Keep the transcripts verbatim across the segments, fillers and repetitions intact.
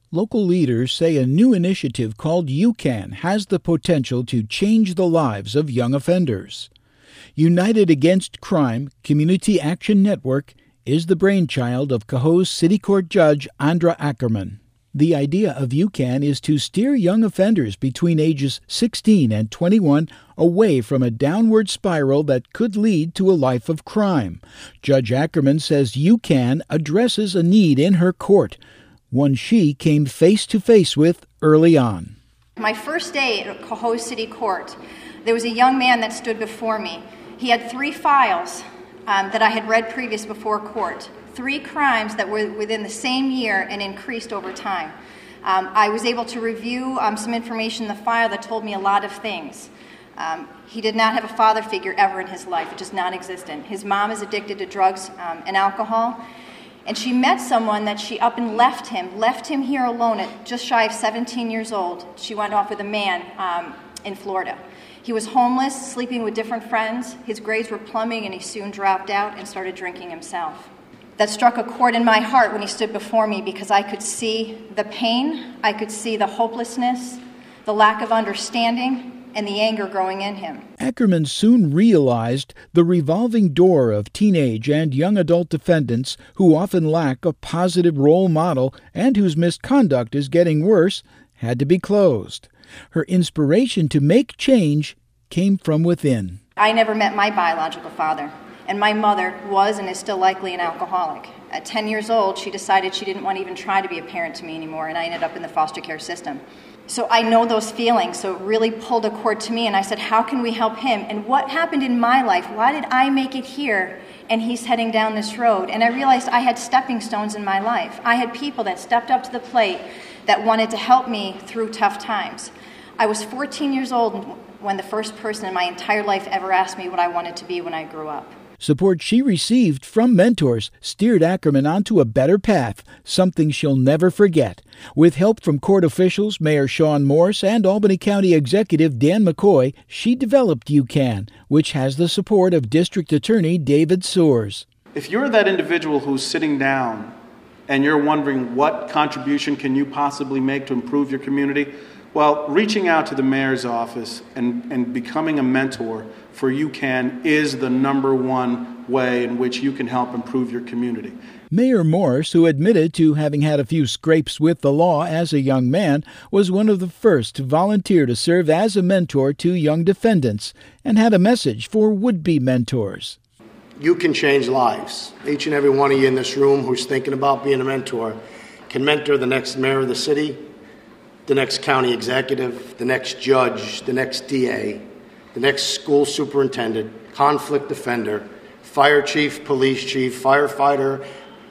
Local leaders say a new initiative called UCAN has the potential to change the lives of young offenders. United Against Crime Community Action Network is the brainchild of Cohoes City Court Judge Andra Ackerman. The idea of UCAN is to steer young offenders between ages sixteen and twenty-one away from a downward spiral that could lead to a life of crime. Judge Ackerman says UCAN addresses a need in her court, one she came face to face with early on. My first day at Cohoes City Court, there was a young man that stood before me. He had three files um, that I had read previous before court. Three crimes that were within the same year and increased over time. Um, I was able to review um, some information in the file that told me a lot of things. Um, he did not have a father figure ever in his life, which is non-existent. His mom is addicted to drugs um, and alcohol, and she met someone that she up and left him, left him here alone at just shy of seventeen years old. She went off with a man um, in Florida. He was homeless, sleeping with different friends. His grades were plumbing, and he soon dropped out and started drinking himself. That struck a chord in my heart when he stood before me because I could see the pain, I could see the hopelessness, the lack of understanding, and the anger growing in him. Ackerman soon realized the revolving door of teenage and young adult defendants who often lack a positive role model and whose misconduct is getting worse had to be closed. Her inspiration to make change came from within. I never met my biological father. And my mother was and is still likely an alcoholic. At ten years old, she decided she didn't want to even try to be a parent to me anymore, and I ended up in the foster care system. So I know those feelings, so it really pulled a cord to me, and I said, how can we help him? And what happened in my life? Why did I make it here, and he's heading down this road? And I realized I had stepping stones in my life. I had people that stepped up to the plate that wanted to help me through tough times. I was fourteen years old when the first person in my entire life ever asked me what I wanted to be when I grew up. Support she received from mentors steered Ackerman onto a better path, something she'll never forget. With help from court officials, Mayor Shawn Morse, and Albany County Executive Dan McCoy, she developed UCAN, which has the support of District Attorney David Soers. If you're that individual who's sitting down and you're wondering what contribution can you possibly make to improve your community, well, reaching out to the mayor's office and, and becoming a mentor for UCAN is the number one way in which you can help improve your community. Mayor Morse, who admitted to having had a few scrapes with the law as a young man, was one of the first to volunteer to serve as a mentor to young defendants and had a message for would-be mentors. You can change lives. Each and every one of you in this room who's thinking about being a mentor can mentor the next mayor of the city, the next county executive, the next judge, the next D A, the next school superintendent, conflict defender, fire chief, police chief, firefighter,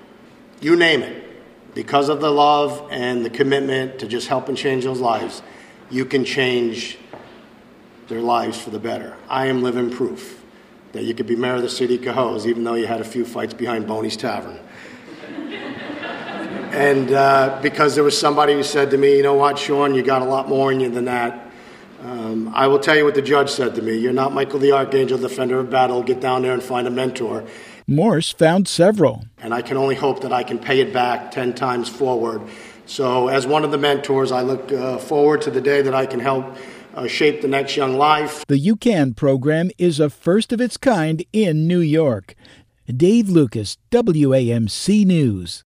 you name it. Because of the love and the commitment to just help and change those lives, you can change their lives for the better. I am living proof that you could be mayor of the city of Cohoes even though you had a few fights behind Boney's Tavern. And uh, because there was somebody who said to me, you know what, Shawn, you got a lot more in you than that. Um, I will tell you what the judge said to me. You're not Michael the Archangel, defender of battle. Get down there and find a mentor. Morse found several. And I can only hope that I can pay it back ten times forward. So as one of the mentors, I look uh, forward to the day that I can help uh, shape the next young life. The UCAN program is a first of its kind in New York. Dave Lucas, W A M C News.